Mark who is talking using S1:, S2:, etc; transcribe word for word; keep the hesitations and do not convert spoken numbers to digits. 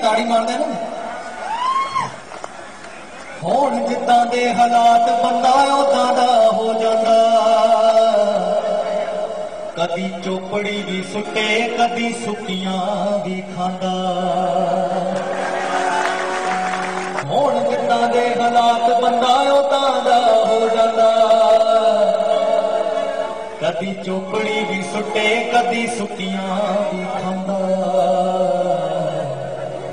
S1: ਤਾੜੀ ਮਾਰਦੇ ਨਾ ਹੁਣ ਜਿੱਦਾਂ ਦੇ ਹਾਲਾਤ ਬੰਦਾ ਉਦਾਂ ਦਾ ਹੋ ਜਾਂਦਾ ਕਦੀ ਚੋਪੜੀ ਵੀ ਸੁੱਟੇ ਕਦੀ ਸੁੱਕੀਆਂ ਵੀ ਖਾਂਦਾ ਹੁਣ ਜਿੱਦਾਂ ਦੇ ਹਾਲਾਤ ਬੰਦਾ ਉਦਾਂ ਦਾ ਹੋ ਜਾਂਦਾ ਕਦੀ ਚੋਪੜੀ ਵੀ ਸੁੱਟੇ ਕਦੀ ਸੁੱਕੀਆਂ ਵੀ ਖਾਂਦਾ